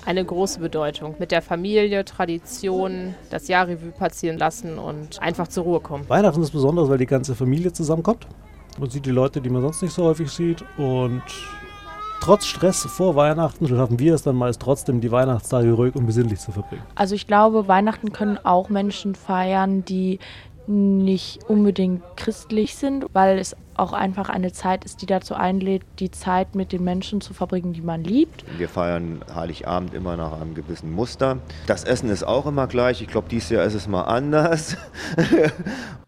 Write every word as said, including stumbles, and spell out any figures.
eine große Bedeutung. Mit der Familie, Tradition, das Jahr Revue passieren lassen und einfach zur Ruhe kommen. Weihnachten ist besonders, weil die ganze Familie zusammenkommt. Man sieht die Leute, die man sonst nicht so häufig sieht. Und trotz Stress vor Weihnachten schaffen wir es dann meist trotzdem, die Weihnachtstage ruhig und besinnlich zu verbringen. Also ich glaube, Weihnachten können auch Menschen feiern, die nicht unbedingt christlich sind, weil es auch einfach eine Zeit ist, die dazu einlädt, die Zeit mit den Menschen zu verbringen, die man liebt. Wir feiern Heiligabend immer nach einem gewissen Muster. Das Essen ist auch immer gleich. Ich glaube, dieses Jahr ist es mal anders.